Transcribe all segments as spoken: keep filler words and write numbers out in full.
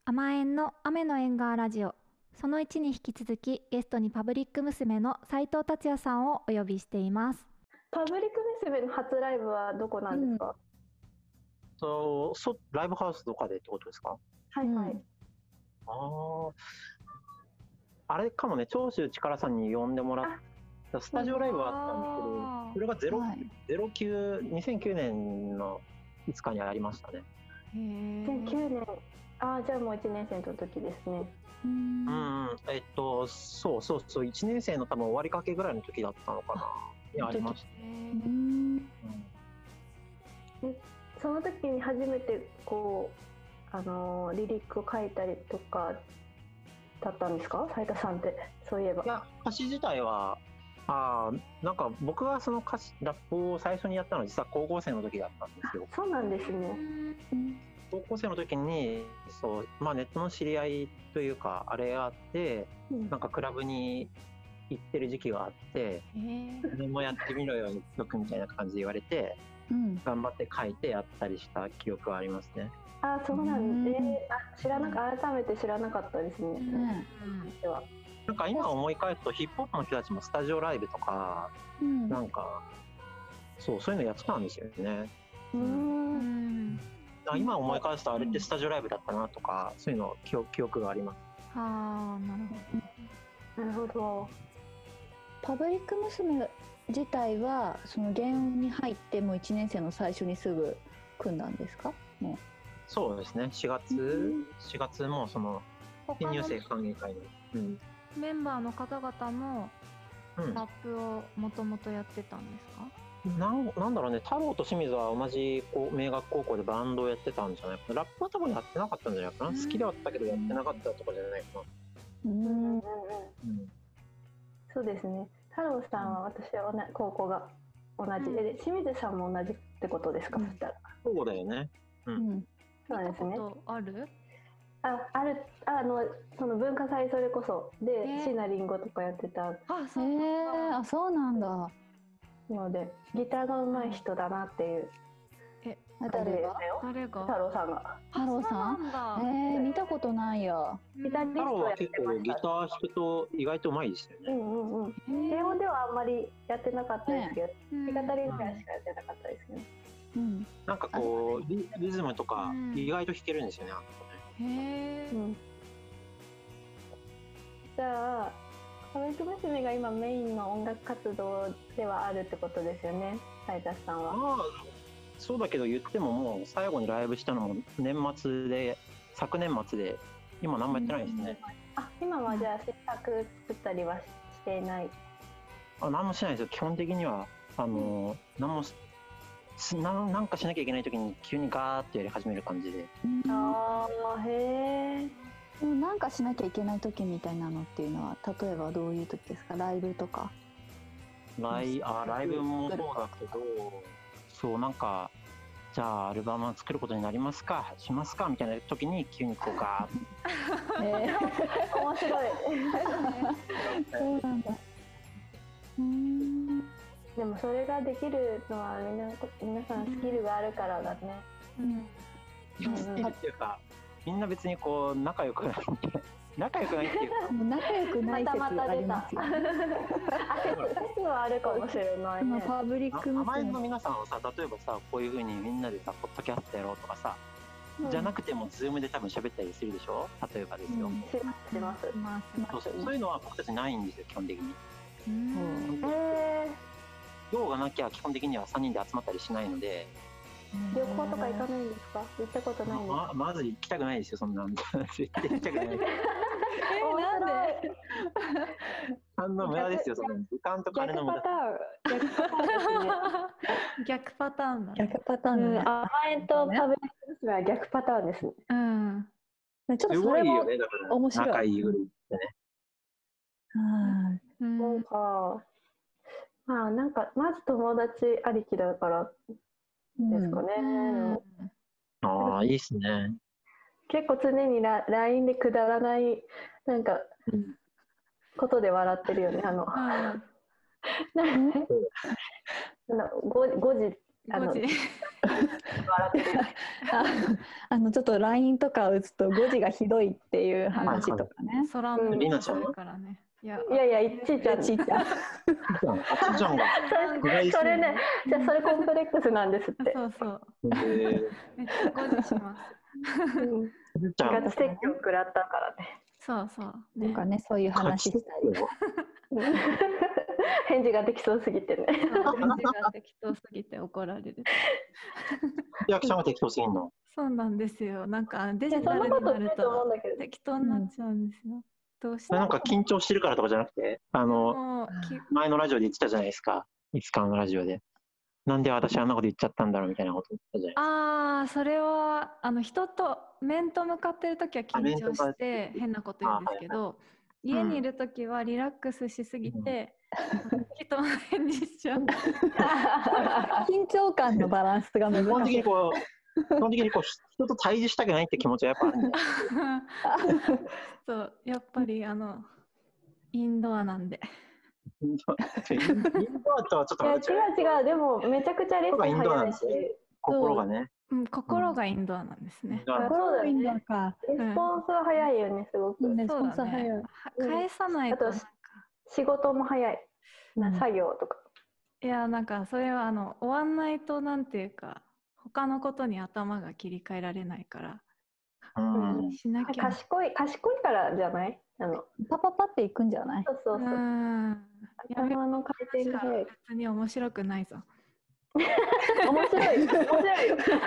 甘えんの雨の縁側ラジオ、そのいちに引き続きゲストにパブリック娘の斉藤達也さんをお呼びしています。 パブリック娘の初ライブはどこなんですか？ とそライブハウスとかでってことですか？ はいはい。 ああ、あれかもね、長州力さんに呼んでもらったスタジオライブはあったんですけど、それがゼロ、はい、ゼロきゅう、にせんきゅうねんのいつかにありましたね。 へにせんきゅうねん、ああ、じゃあもういちねん生の時ですね。 うん、うんえっとそうそうそういちねん生の多分終わりかけぐらいの時だったのかなにありました。うん、 えその時に初めてこうあのリリックを書いたりとかだったんですか、斉田さんって。そういえば。 いや、歌詞自体はあなんか僕がその歌詞ラップを最初にやったのは実は高校生の時だったんですよ。 そうなんですね。 高校生の時にそう、まあ、ネットの知り合いというかあれがあって、うん、なんかクラブに行ってる時期があって、自分もやってみろよ曲みたいな感じで言われて、うん、頑張って書いてやったりした記憶はありますね。 あ、そうなんで、うん、あ知らなか改めて知らなかったですね。うん、ではなんか今思い返すとヒップホップの人たちもスタジオライブとか、うん、なんかそうそういうのやってたんですよね。うん、今思い返すとあれってスタジオライブだったなとか、そういうの記憶、記憶があります。 はあ、なるほど。 なるほど。 パブリック娘自体はその原音に入ってもういちねん生の最初にすぐ組んだんですか？もうそうですね。しがつ、うん、しがつもその新入生歓迎会の、うん、 メンバーの方々もラップをもともとやってたんですか？ なん、なんだろうね、太郎と清水は同じこう明学高校でバンドをやってたんじゃないかな。ラップは多分やってなかったんじゃないかな。好きではあったけどやってなかったとかじゃないかな。うん、うん、 そうですね。太郎さんは私は高校が同じで、うん、清水さんも同じってことですか？うん、そしたら。 そうだよね。うん。 そうですね。 ある？ あ、ある、あのその文化祭それこそで椎名林檎とかやってた。 あ、そう、えー、あ、そうなんだ。 のでギターが上手い人だなっていう。 え、 誰が？ 誰が？ 太郎さんが。 太郎さん？えー、見たことないや。 ギタリストやってました。太郎は結構ギター弾くと意外と上手いですよね。 うんうんうん。低音ではあんまりやってなかったですけど、弾き語りぐらいしかやってなかったですけど。 うん。なんかこう リ, リズムとか意外と弾けるんですよね。 うん、へえ。うん。 じゃあ。パブリック娘が今メインの音楽活動ではあるってことですよね、斉田さんは。 ああ、そうだけど言ってももう最後にライブしたのも年末で、昨年末で、今何もやってないですね。 うん、あ、今はじゃあ制作作ったりはしていない？ あ、何もしないですよ。基本的にはあの、うん、何もななんかしなきゃいけない時に急にガーってやり始める感じで。 ああ、へえ。 でもなんかしなきゃいけない時みたいなのっていうのは例えばどういう時ですか？ライブとか。 ライあライブもそうだけど、そうなんかじゃあアルバム作ることになりますかしますかみたいな時に急にこうガーッ、 えー、面白い。そうなんだ。うん。でもそれができるのはみんな皆さんスキルがあるからだね。うん。 スキルっていうか。みんな別にこう仲良くない仲良くないっていうかもう仲良くない説ありますよ。 説はあるかもしれないね。 パブリック甘えんの皆さんはさ、例えばさこういう風にみんなでさポッドキャストやろうとかさ、うん、じゃなくてもズームで多分喋ったりするでしょ。例えばですよ。うん、 しますします。 そうそう、そういうのは僕たちないんですよ基本的に。うん。 えー、用がなきゃ基本的にはさんにんで集まったりしないので。 旅行とか行かないんですか？行ったことないんですか？ ま, まず行きたくないですよ、そんなん。絶対行きたくない。え、なんで？あんな無駄ですよ、その時間と金の無駄。 逆パターン。 逆パターンだね。 甘えんとパブリック娘は逆パターンですね。 うん。 ちょっとそれも面白い。 仲いいグループってね。 はい。そうか。まあなんかまず友達ありきだから。ですかね。うん、 ああ、いいっすね。 結構常にラ ライン でくだらないなんか、うん、ことで笑ってるよね。あの、うん、5, 5時あのごじ笑ってるああのちょっと ライン とか打つとごじがひどいっていう話とかね。 空うん耳するからね。いやいやいや、いっちーちゃん、 ちっちゃん。 あちちゃんが。 それそれね、じゃあそれコンプレックスなんですって。 そうそう。 えー、 めっちゃごじします。 うんちっちゃん。 ガチ説教食らったからね。 そうそう。 なんかね、そういう話したり。 返事ができそうすぎてね。 そう返事が適当すぎて怒られる。 やきちゃんが適当すぎんの。 そうなんですよ。なんかデジそんなタルになることないと思うんとだけど。 適当になっちゃうんですよ。どうしてもなんか緊張してるからとかじゃなくて、あの、 もうき前のラジオで言ってたじゃないですか。いつかのラジオで。なんで私あんなこと言っちゃったんだろうみたいなこと言ってたじゃないですか。 ああ、それはあの人と面と向かってるときは緊張あ面と向かしってて変なこと言うんですけど、家にいるときはリラックスしすぎて、人の返事しちゃう。 緊張感のバランスが難基本的しい。 にこう、基本的にこう人と対峙したくないって気持ちはやっぱあるんだよ。 そうやっぱりあのインドアなんで。 インドアとはちょっといや違また違う。 う違う、でもめちゃくちゃレッスン早いし、 心がね。 うん、心がインドアなんですね。 あそうだよね。 なんか、 レスポンスは早いよね、すごく。 レスそうだポンス早い。 ね。は返さないとあとなんか、 仕事も早い。なうん作業とか。 いやなんかそれはあの終わんないとなんていうか他のことに頭が切り替えられないからうん。 しなきゃ。 賢い、賢いからじゃないあの、 パパパっていくんじゃない？ そうそううそう。 ん。やめ頭の回転が早い。 別に面白くないぞ。 面白い。面白いよ。待って、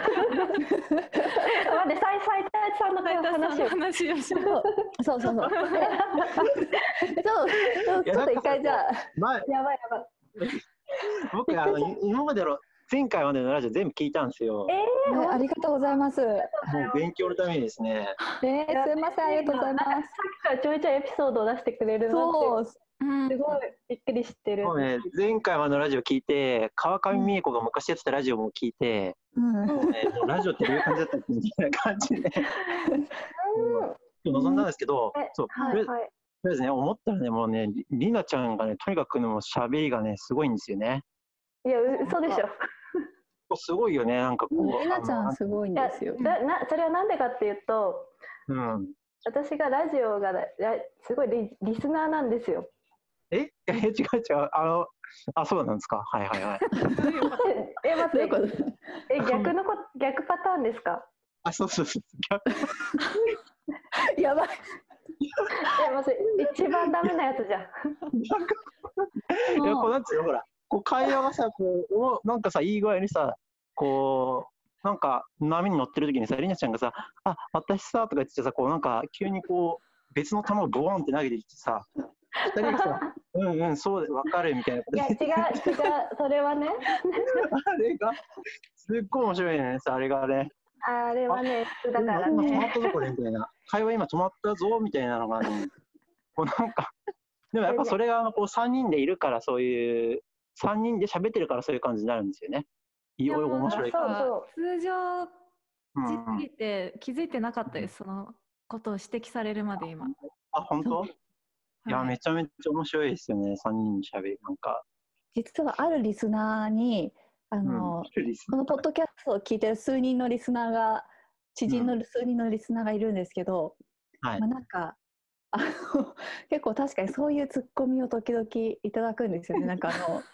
斉斉藤さんの話を。 話をしよう。 そうそうそうそう。えちょっとちょっと一回じゃあ。 まあ、 やばいやばい。 僕あの今までの前回までのラジオ全部聞いたんですよ。 えー、 ねありがとうございます。 もう勉強のためにですね。 ねすいませんありがとうございます。 さっきからちょいちょいエピソードを出してくれるなそう。 って。 うんすごいびっくりしてる。 もうね、前回までのラジオ聞いて、川上美恵子が昔やってたラジオも聞いて、 うん。 ね、もうラジオってどういう感じだったっけみたいな感じで、うん、臨んだんですけど、 えそう、 はいはい。 とりあえずね、思ったらね、もうね、りりなちゃんがね、とにかくね、もう喋りがね、すごいんですよね。 いや、う嘘でしょ。 すごいよね、なんかこう。 りなちゃあのんすごいんいやですよ。 だなそれはなんでかっていうと、 うん。 私がラジオがラすごいリリスナーなんですよ。 ええ、違う違う。あの、あ、そうなんですか。はいはいはい。 え、待ってどういうこと？ え、逆のこ逆パターンですか？ あ、そうそうそう。逆やばい。 え、待って一番ダメなやつじゃん。 いや、こうなんつうの、ほら、こう会話がさ、こう、おなんかさ、いい具合にさ、こう、なんか波に乗ってる時にさ、りなちゃんがさ、あ、私さ、とか言ってさ、こうなんか急にこう、別の球をボーンって投げてきてさ、二人がさ、うんうん、そうで、わかるみたいなこといや、違う、違う、それはね、 あれが、すっごい面白いね、あれがね。 あれはね、だから今止まね。 ったぞ、これ、みたいな。会話今止まったぞ、みたいなのがね、こうなんか、でもやっぱそれがこうさんにんでいるから、そういう、さんにんで喋ってるからそういう感じになるんですよね。いよいよ面白いから。 そうそう通常うんうんじすぎて気づいてなかったです、そのことを指摘されるまで今。 あ、本当？いや、 はいめちゃめちゃ面白いですよね、さんにんの喋り。なんか、 実はあるリスナーにあの、 うん、一人このポッドキャストを聞いてる数人のリスナーが知人の数人のリスナーがいるんですけど、 はいまあ、なんかあの結構確かにそういうツッコミを時々いただくんですよね。なんかあのなんか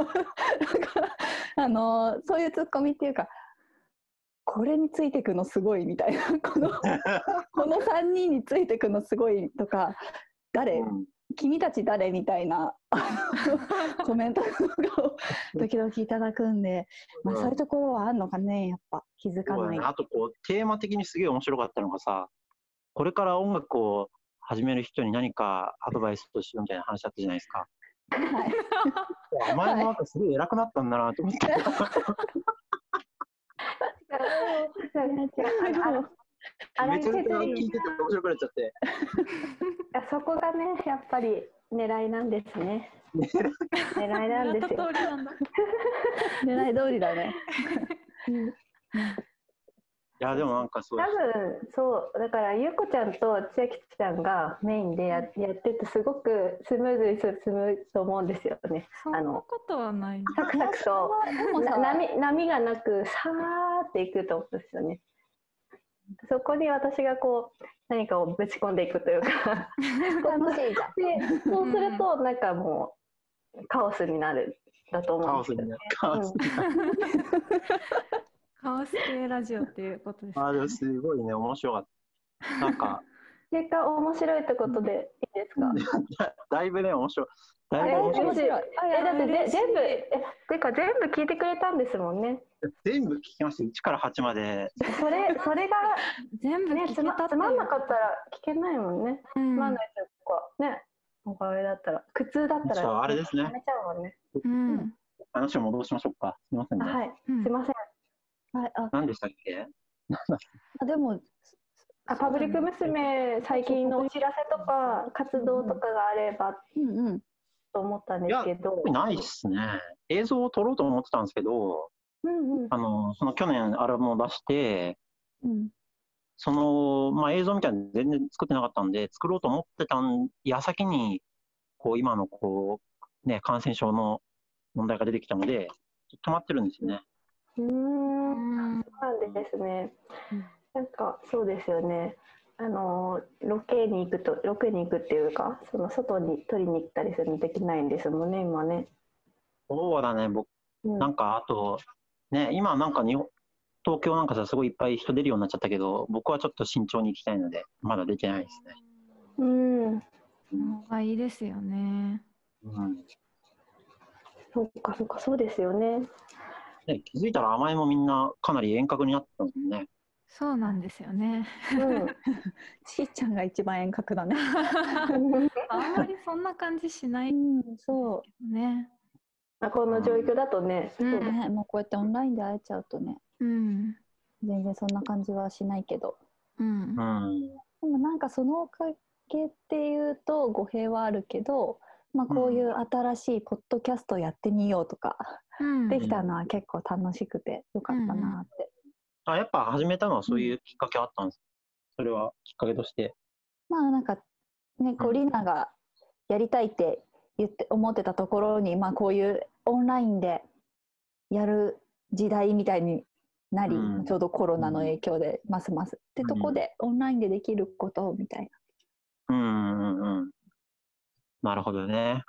あのそういうツッコミっていうか、これについてくのすごいみたいな、このこのさんにんについてくのすごいとか、誰、 うん君たち誰みたいなあのコメントとかを時々いただくんで、まあ、そういうところはあるのかね、やっぱ気づかない。 そうだね、あとこうテーマ的にすげえ面白かったのがさ、これから音楽を始める人に何かアドバイスとしようみたいな話だったじゃないですか。 はい、 お前もなんかすごい偉くなったんだなと思って。めちゃめちゃ聞いてて面白くなっちゃって。 そこがね、やっぱり狙いなんですね。狙いなんですよ。 狙った通りなんだ。 狙い通りだね。 やでもなんかそう多分そうだからゆうこちゃんと千秋ちゃんがメインで や, やっててすごくスムーズに進むと思うんですよね。 そんなことはない。 サクサクと波, 波がなくさーっていくと思うんですよね。そこに私がこう何かをぶち込んでいくというか楽しいじゃん。 でそうするとなんかもうカオスになるだと思うんですよね。 カオスになる。 カオス系ラジオっていうことです、ね。 あでもすごいね面白かった。なんか結果面白いってことでいいですか？ だ, だいぶね面白い。だいぶ面白い。 えだってで全部えてか全部聞いてくれたんですもんね。 全部聞きました。いちからはちまで。 それそれが全部聞けたって、 ね、つ, つまんなかったら聞けないもんね。 うん、 つまんないというかね。あれだったら苦痛だったらあれですね。 やめちゃうもんね。 うん。 話を戻しましょうか。すみませんね。 はい。すみません。 はい、あ何でしたっけ？ あでもあパブリック娘最近のお知らせとか活動とかがあればうんうんと思ったんですけど。 いやないっすね。映像を撮ろうと思ってたんですけど、 うんうん、 あのその去年アルバムを出して、 うん、 そのまあ映像みたいなの全然作ってなかったんで、作ろうと思ってた矢先にこう今のこうね感染症の問題が出てきたので止まってるんですよね。 うーん、そうなんですね。なんかそうですよね。あのロケに行くとロケに行くっていうか、その外に取りに行ったりするのできないんですもんね今ね。 そうだね。僕、うん、なんかあとね今なんか日本東京なんかさすごいいっぱい人出るようになっちゃったけど、僕はちょっと慎重に行きたいのでまだ出てないですね。 うん。 がいいですよね。 うん。そっかそっかそうですよね。 ね気づいたら甘えもみんなかなり遠隔になってたんですね。 そうなんですよね。 うん。 しーちゃんが一番遠隔だね。 あんまりそんな感じしない。 うん、そうね。 この状況だとね、 うん、ね、もうこうやってオンラインで会えちゃうとね、 うん、 全然そんな感じはしないけど、 うん、 でもなんかそのおかげっていうと語弊はあるけど、まあ、こういう新しいポッドキャストやってみようとか、うん、できたのは結構楽しくてよかったなって、 うん、あやっぱ始めたのはそういうきっかけあったんですか？それはきっかけとしてまあなんかねこうリナがやりたいって言って思ってたところに、まあ、こういうオンラインでやる時代みたいになり、うん、ちょうどコロナの影響でますます、うん、ってとこでオンラインでできることみたいな。うんうんうん。なるほどね。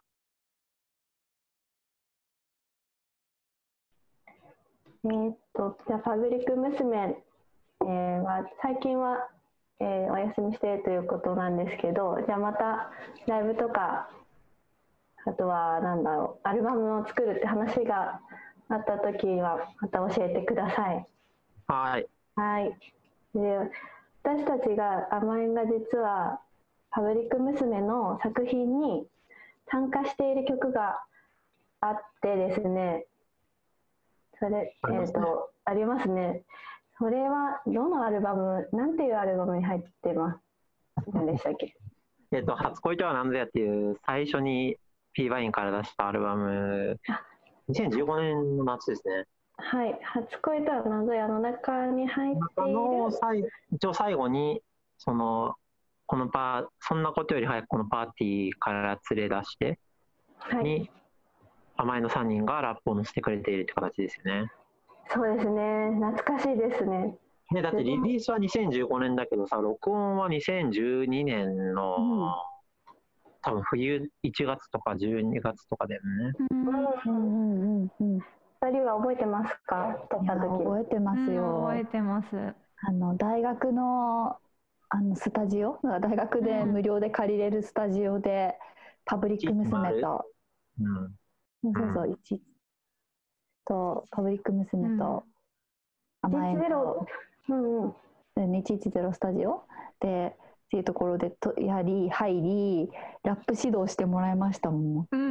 えー、っとじゃあパブリック娘、えー、は最近は、えー、お休みしているということなんですけど、じゃあまたライブとかあとはなんだろうアルバムを作るって話があった時はまた教えてください。 はい。 はい。で私たちが甘えんが実はパブリック娘の作品に参加している曲があってですね。それえーとありますね。それはどのアルバム、なんていうアルバムに入ってます？何でしたっけ？ えっと初恋とは何ぞやっていう最初にPバインから出したアルバム、にせんじゅうごねんの夏ですね。 はい、初恋とは何ぞやの中に入っている。 中の最一応最後にそのこのパーそんなことより早くこのパーティーから連れ出して、はい、に甘えのさんにんがラップを乗せてくれているって形ですよね。 そうですね、懐かしいですね。 ねだってリリースはにせんじゅうごねんだけどさ、録音はにせんじゅうにねんの、うん、多分冬いちがつとかじゅうにがつとかだよね。 うんうんうんうん。ふたりは覚えてますか？撮った時。 覚えてますよ。 覚えてます。 あの大学のあのスタジオ、大学で無料で借りれるスタジオで、うん、パブリック娘と、うん、そうそう、いちとパブリック娘と甘えんと、うんうん、いちいちゼロスタジオでっていうところでとやり入りラップ指導してもらいましたもん。うん、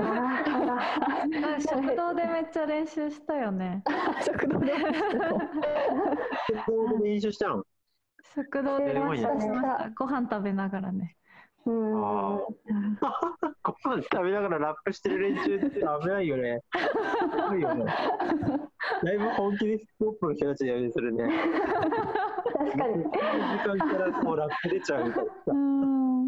食堂でめっちゃ練習したよね。 食堂で練習したの？ 食堂で練習しました。ご飯食べながらね。 うん。 あご飯食べながらラップしてる連中って危ないよね。危ないよね。だいぶ本気でヒップホップの人たちやりするね。 確かに。 時間からこうラップ出ちゃうみたいな。 うん。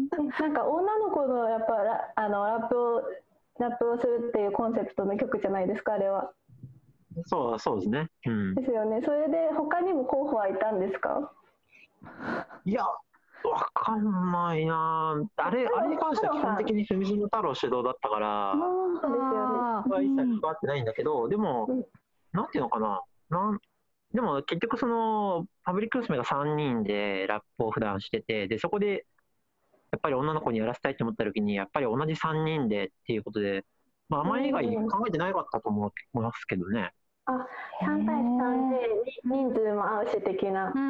なんか女の子のやっぱラあのラップをラップをするっていうコンセプトの曲じゃないですか、あれは。 そうそうですね。うん。 ですよね。それで他にも候補はいたんですか？ いや。わかんないな。あれ、あれに関しては基本的に文園太郎主導だったから、 そうですよね。 僕は一切関わってないんだけど、でも、うん、なんていうのかな。なんでも結局その、パブリック娘がさんにんでラップを普段してて、で、そこで、やっぱり女の子にやらせたいと思った時に、やっぱり同じさんにんでっていうことで、まあ、あまり以外考えてなかったと思いますけどね。 あ、さんたいさんで人数も合うし的な。 うん。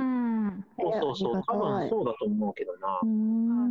そうそうそう、多分そうだと思うけどな。 うん、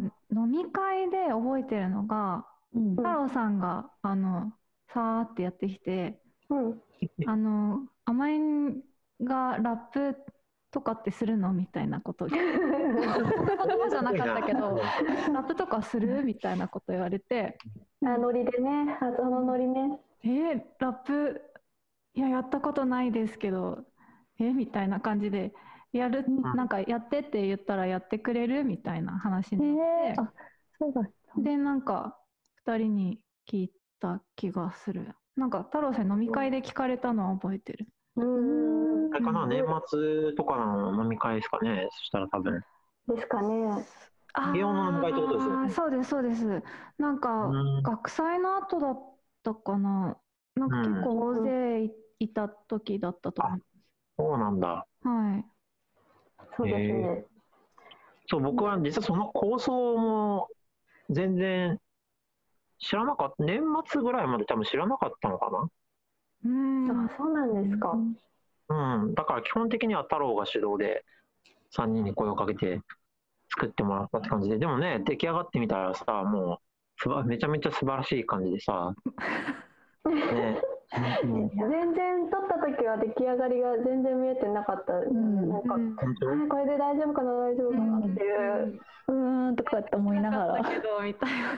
飲み会で覚えてるのが、うん、太郎さんがあのさーってやってきて、うん、あの甘えんがラップとかってするのみたいなことじゃなかったけどラップとかするみたいなこと言われて、 あ、ノリでね、あのノリね。 えー、ラップいややったことないですけどえみたいな感じでやる、なんかやってって言ったらやってくれるみたいな話になって、 あ、そうだった。 でなんかふたりに聞いた気がする。なんか太郎さん飲み会で聞かれたのは覚えてる。 うーん、あれかな、年末とかの飲み会ですかね。そしたら多分ですかね。 ゲオの飲み会ってことですよね。 そうですそうです。なんか学祭の後だったかな。なんか結構大勢いた時だったと思う。 そうなんだ。 はい。 そうですね。えー、 そう、僕は実はその構想も全然知らなかった。年末ぐらいまで多分知らなかったのかな。 うん、あ、そうなんですか。 うん、だから基本的には太郎が主導でさんにんに声をかけて作ってもらったって感じで、でもね、出来上がってみたらさ、もうめちゃめちゃ素晴らしい感じでさ、ね、 全然撮った時は出来上がりが全然見えてなかった、うん、なんか、うん、これで大丈夫かな大丈夫かなっていう、 うん、うーんとかって思いながら、 けどみたいな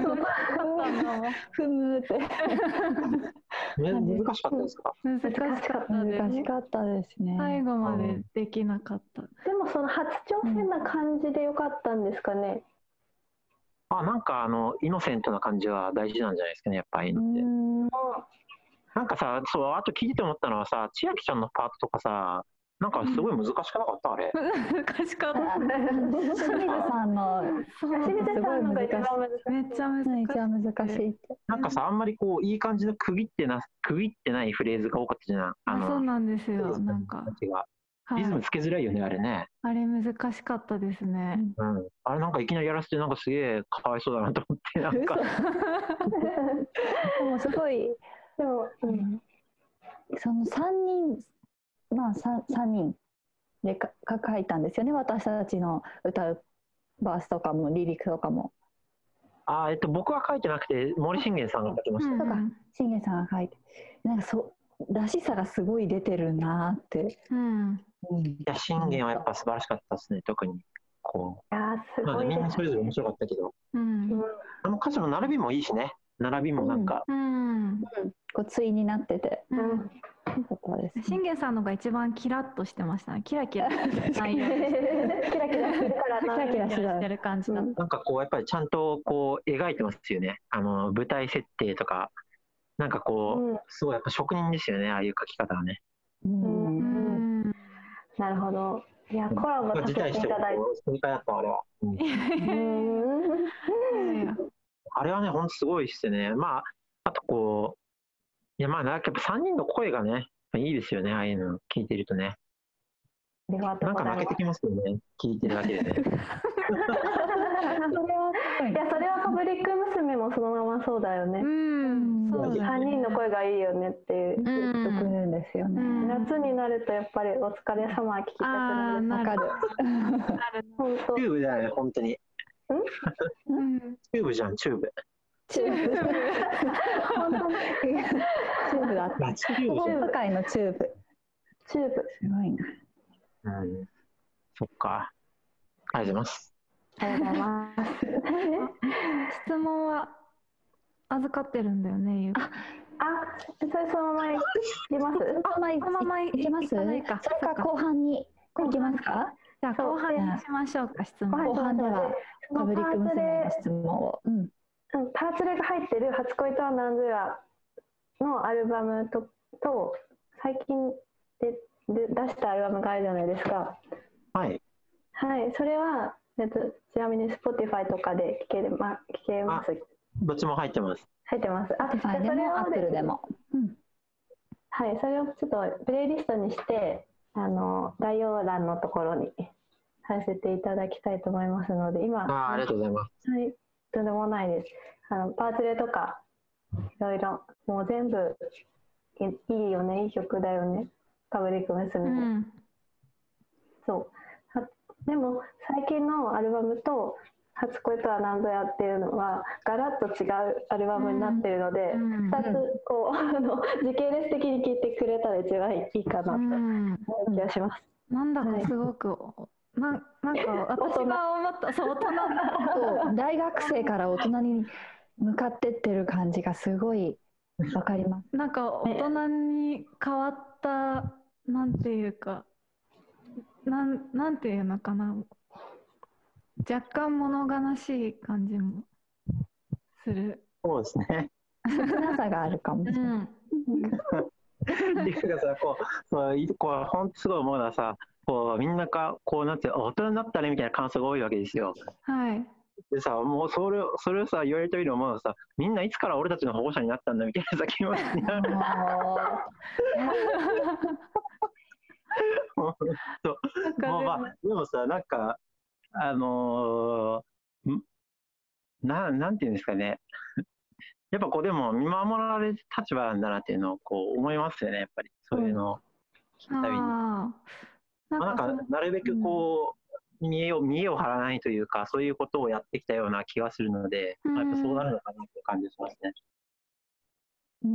ふむって難しかったですか？ 難しかったです。 難しかったですね。 最後までできなかった。 でもその初挑戦な感じでよかったんですかね。 あ、なんかあのイノセントな感じは大事なんじゃないですかね、やっぱり。なんかさ、そう、あと聞いて思ったのはさ、千秋ちゃんのパートとかさ、なんかすごい難しくなかった、あれ。 難しかった。 清水さんの、 清水さんのが一番難しい。 めっちゃ難しい。 めっちゃ難しいって。 なんかさ、あんまりこう、いい感じの区切ってな、区切ってないフレーズが多かったじゃん。 あの、そうなんですよ、なんか。 リズムつけづらいよね、あれね。 あれ難しかったですね。 うん。あれなんかいきなりやらせて、なんかすげえかわいそうだなと思って、なんか。 でもすごい、でも、うん、そのさんにん、まあ 3, 3人でか書いたんですよね、私たちの歌うバースとかもリリックとかも。 あ、えっと、僕は書いてなくて、森信玄さんが書きました。 そうか、信玄さんが書いて、なんかそうらしさがすごい出てるなって。 うんうん、いや、信玄はやっぱ素晴らしかったですね、特に。こう。 あ、すごい、ね。まあ、 みんなそれぞれ面白かったけど。うん、あの歌詞の並びもいいしね。並びもなんか。 うんうん、こう対になってて。うん。 信玄さんのが一番キラッとしてましたね。キラキラ内容。 キラキラしてるからキラキラしてる感じだ。 なんかこうやっぱりちゃんとこう描いてますよね。あの舞台設定とか。なんかこう、うん、すごいやっぱ職人ですよね、ああいう書き方はね。 うん。うん、なるほど。いや、コラボさせていただいて。 正解だったあれは。うん、あれはね、ほんとすごいっすね。まあ、あとこう、いやまあなんかやっぱさんにんの声がね、いいですよね、ああいうの聞いてるとね。なんか泣けてきますよね、聞いてるだけでね。 それはいや、それはパブリック娘もそのままそうだよね。うん、そうだね。さんにんの声がいいよねっていう言ってくるんですよね。うん、夏になるとやっぱりお疲れ様は聞きたくなる。わかる。 本当。チューブだよね、本当に。ん？チューブじゃん、チューブ。 チューブ。本当に。チューブだった。チューブ。本当界のチューブ。 チューブ。 すごいな。 うん。そっか。ありがとうございます。 ありがとうございます。 質問は預かってるんだよね、ゆうこ。 あ、それそのままいきます？ そのままいきます？それか後半にいきますか？ じゃあ後半にしましょうか、質問。 後半ではパブリック娘の質問を。うん。 パーツレが入ってる初恋とは何ぞやのアルバムと、と最近でで出したアルバムがあるじゃないですか。 はい。 はい、それは、えっと、ちなみに Spotify とかで聴ける、ま、聴けます。 どっちも入ってます。 入ってます。あ、 Spotify でも Apple でも。うん。 はい、それをちょっとプレイリストにして、あの概要欄のところに貼らせていただきたいと思いますので、今。 あ、ありがとうございます。 はい、とんでもないです。あのパーツレとかいろいろもう全部いいよね、いい曲だよね、パブリック娘。うん、そう。でも最近のアルバムと初恋とは何ぞやっていうのはガラッと違うアルバムになってるので、うん、ふたつこう、うん、あの時系列的に聴いてくれたら一番いいかなと思う気がします。 うん、なんだかすごく、はい、な, なんか私が思ったそう大人大学生から大人に向かってってる感じがすごいわかります。 なんか大人に変わった、なんていうか、なん、なんていうのかな、若干物悲しい感じもする。 そうですね。 切なさがあるかもしれない。うんっていうかさ、こう、そうこう本当すごい思うのはさ、こうみんながこうなって大人になったねみたいな感想が多いわけですよ。 はい。 でさ、もうそれをそれをさ言われたより思うのはさ、みんないつから俺たちの保護者になったんだみたいなさ気持ちになる。そうもうまあでもさ、なんかあのー、ななんていうんですかね。やっぱこうでも見守られる立場なんだなっていうのをこう思いますよね、やっぱりそういうのを聞くたびに。あなんか、まあ、なんかなるべくこう、うん、見栄を見栄を張らないというか、そういうことをやってきたような気がするので、うん、やっぱそうなるのかなっていう感じがしますね。 うん、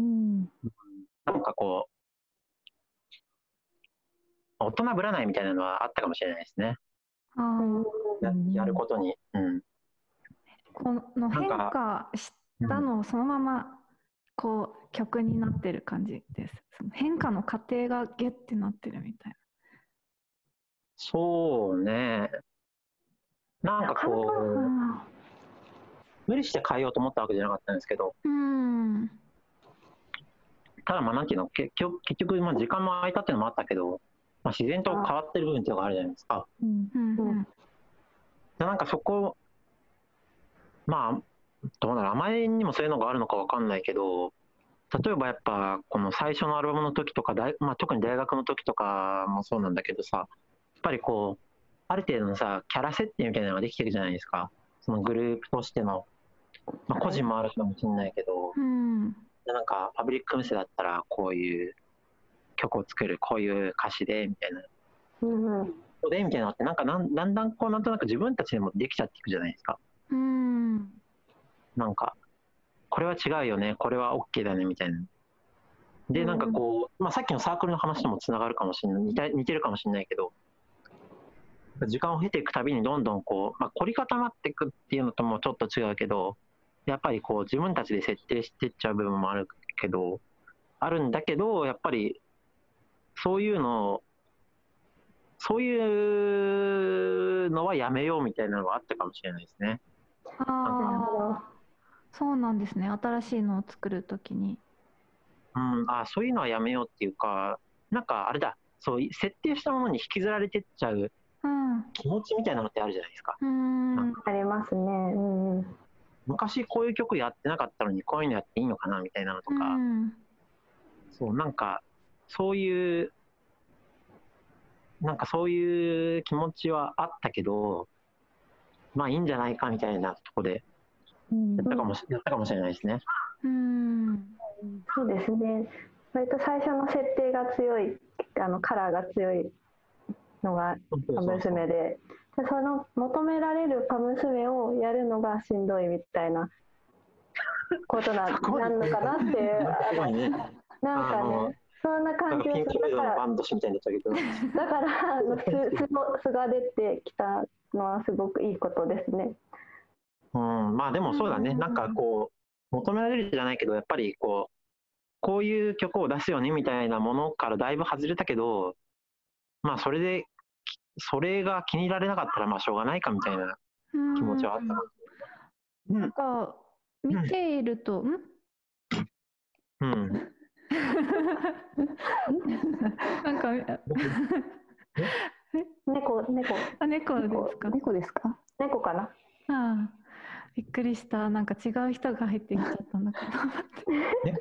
なんかこう大人ぶらないみたいなのはあったかもしれないですね。 あや, やることに、うん、 この変化したのをそのままこう曲になってる感じです。その変化の過程がゲッてなってるみたいな。 そうね。なんかこう無理して変えようと思ったわけじゃなかったんですけど、 うん、 ただまあなんていうの結局結局まあ時間も空いたっていうのもあったけど、まあ、自然と変わってる部分っていうのがあるじゃないですか。 うんうんうん、 でなんかそこまあどうなる、あまりにもそういうのがあるのかわかんないけど、例えばやっぱこの最初のアルバムの時とか大、まあ、特に大学の時とかもそうなんだけどさ、やっぱりこうある程度のさキャラ設定みたいなのができてるじゃないですか、そのグループとしての、まあ、個人もあるかもしれないけど、 うん、 なんかパブリック娘だったらこういう曲を作る、こういう歌詞でみたいな、 うんうん、 でみたいなのってなんかだんだんだんこうなんとなく自分たちでもできちゃっていくじゃないですか。 うん、 なんかこれは違うよね、これは OK だねみたいな。でなんかこう、まあ、さっきのサークルの話ともつながるかもしれない、似た似てるかもしれないけど、時間を経ていくたびにどんどんこう、まあ、凝り固まっていくっていうのともちょっと違うけど、やっぱりこう自分たちで設定していっちゃう部分もあるけどあるんだけど、やっぱりそういうのをそういうのはやめようみたいなのがあったかもしれないですね。 ああ、そうなんですね。新しいのを作るときに。 うん、あ、そういうのはやめようっていうか、なんかあれだ、そう設定したものに引きずられてっちゃう気持ちみたいなのってあるじゃないですか。 うん、なんかありますね。うんうん、 昔こういう曲やってなかったのにこういうのやっていいのかなみたいなのとか、うん、そうなんかそういうなんかそういう気持ちはあったけど、まあいいんじゃないかみたいなところでやったかもし、うん、やったかもしれないですね。 うん、 そうですね。割と最初の設定が強い、あのカラーが強いのがパ娘で、でその求められるパ娘をやるのがしんどいみたいなことななんのかなっていうなんかね、 そんな感じピンクのバンドしみたいになっちゃうけどだからあの素の素が出てきたのはすごくいいことですね。 うん、まあでもそうだね、なんかこう求められるじゃないけど、やっぱりこうこういう曲を出すよねみたいなものからだいぶ外れたけど、まあそれでそれが気に入られなかったらまあしょうがないかみたいな気持ちはあった。 うん、なんか見ていると、うん、うん、なんか猫猫あ猫ですか？ 猫ですか？ 猫かな。 ああ、びっくりした。なんか違う人が入ってきちゃったんだかと思って。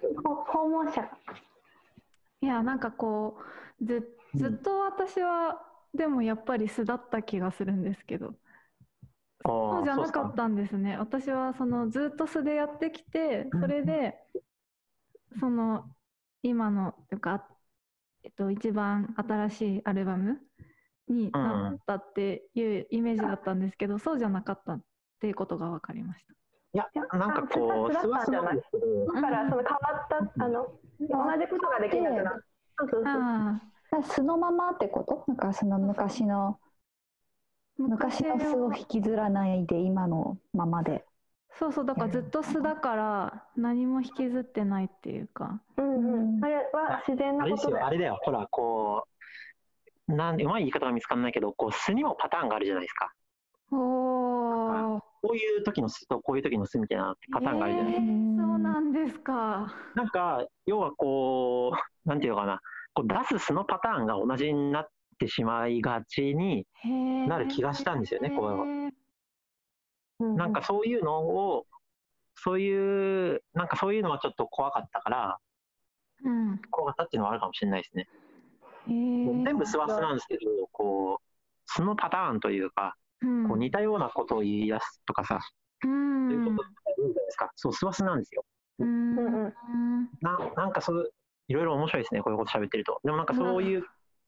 訪問者。 いや、なんかこうずずっと私は、うん、でもやっぱり素だった気がするんですけど、そうじゃなかったんですね。私はそのずっと素でやってきて、それでその今のというか、えっと、一番新しいアルバムになったっていうイメージだったんですけど、うん、そうじゃなかったっていうことが分かりました。 いや、なんかこう、 素だったんじゃない？だからその変わったあの同じことができなくなる。そうそうそう。素のままってこと？なんかその昔の昔の素を引きずらないで今のままで。 そうそう、だからずっと素だから何も引きずってないっていうか。 うんうん。あれは自然なことだよ。 あれだよ、ほらこうなんうまい言い方が見つからないけど、こう素にもパターンがあるじゃないですか。 おー。 こういう時の素とこういう時の素みたいなパターンがあるじゃないですか。 えー、そうなんですか。 なんか要はこうなんていうのかな、こう出す素のパターンが同じになってしまいがちになる気がしたんですよね。こうなんかそういうのをそういうなんかそういうのはちょっと怖かったから、うん、怖かったっていうのはあるかもしれないですね。えー、全部素は素なんですけど、こう素のパターンというか、うん、こう似たようなことを言い出すとかさ、うん、そういうことってあるじゃないですか。そう素は素なんですよ。うん、な, なんかそういろいろ面白いですね、こういうこと喋ってると。でもなんかそういう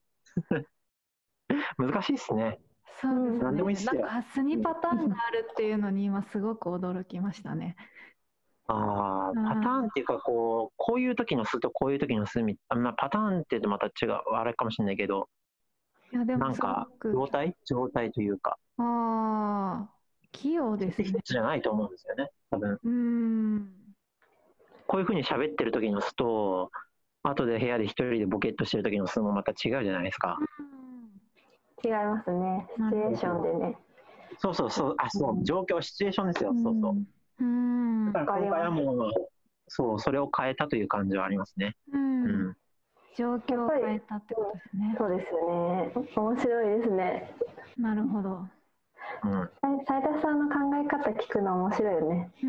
難しいですね。 そうですね。何でもいいっすよ。なんか素にパターンがあるっていうのに今すごく驚きましたね。 ああ、パターンっていうかこうこういう時の素とこういう時の素みたいな、パターンってまた違うあれかもしれないけど、いやでもなんか状態状態というか、 ああ器用ですね。 じゃないと思うんですよね、多分。うん。こういう風に喋ってる時の素と、後で部屋で一人でボケっとしてる時の素もまた違うじゃないですか。 違いますね。シチュエーションでね。 そうそうそう、あ、そう、状況、シチュエーションですよ。そうそう。うん。だから今回はもう、そう、それを変えたという感じはありますね。うん。うん、 状況を変えたってことですね。 そうですよね。面白いですね。 なるほど。 うん。斉田さんの考え方聞くの面白いよね。うん。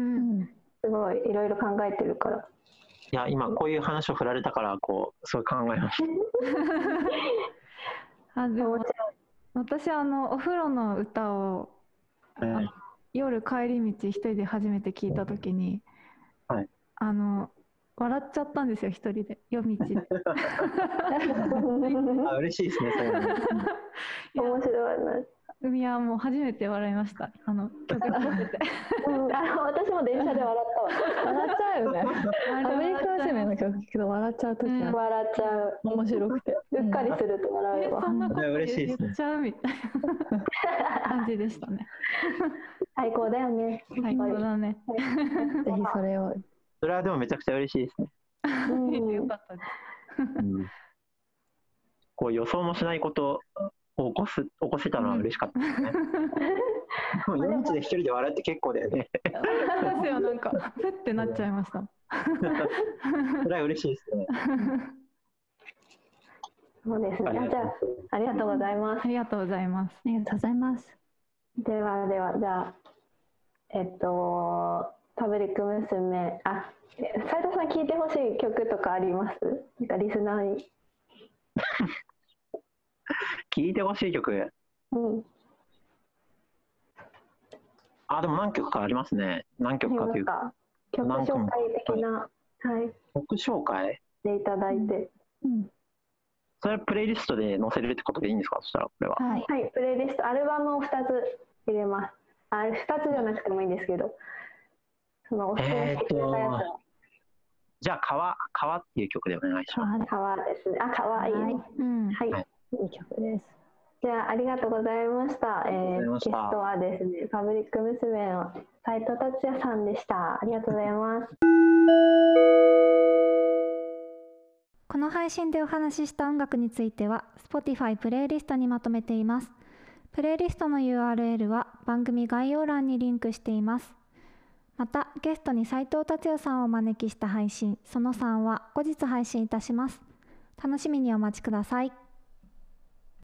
すごいいろいろ考えてるから。 いや、今こういう話を振られたから、こう、そう考えました。 あ、でも私あのお風呂の歌を、えー、夜帰り道一人で初めて聞いた時に、はい、あの笑っちゃったんですよ、一人で夜道で。 あ、嬉しいですね、そういうの。 面白いね。 いやもう初めて笑いました。あの曲聴いてて。 うん、あの私も電車で笑ったわ。 笑っちゃうよね。アメリカ娘の曲聞くと笑っちゃう時は、 うん、笑っちゃう。 面白くて。 うっかりすると笑うわ。 そんなこと言っちゃうみたいな感じでしたね。 最高だよね。 最高だね。 ぜひそれを。 それはでもめちゃくちゃ嬉しいですね。 うん、よかったです。うん、 こう予想もしないことを起こす起こせたのは嬉しかったですね。うん、夜道で一人で笑って結構だよね。 そうですよ、なんかふってなっちゃいました。 それは嬉しいですね。 そうですね。じゃあありがとうございます。 ありがとうございます。 ありがとうございます。 ではではじゃあえっとパブリック娘、あ、斉田さん聴いてほしい曲とかあります？なんかリスナーに。 聴いてほしい曲。うん。あ、でも何曲かありますね。何曲かというか。 曲紹介的な、はい。 曲紹介でいただいて。うん。 それはプレイリストで載せるってことでいいんですか？そしたらこれは。 はい、はい、プレイリスト、アルバムをふたつ入れます。あ、ふたつじゃなくてもいいんですけど、そのおすすめしてくれたやつは。 じゃあ川川っていう曲でお願いします。 川ですね。あ、川いいね。はい、うん、はい、はい、いい曲です。じゃあありがとうございました。えー、ゲストはですね、パブリック娘。の斉藤達也さんでした。ありがとうございます。 この配信でお話しした音楽については Spotify プレイリストにまとめています。プレイリストの ユーアールエル は番組概要欄にリンクしています。またゲストに斉藤達也さんをお招きした配信そのさんは後日配信いたします。楽しみにお待ちください。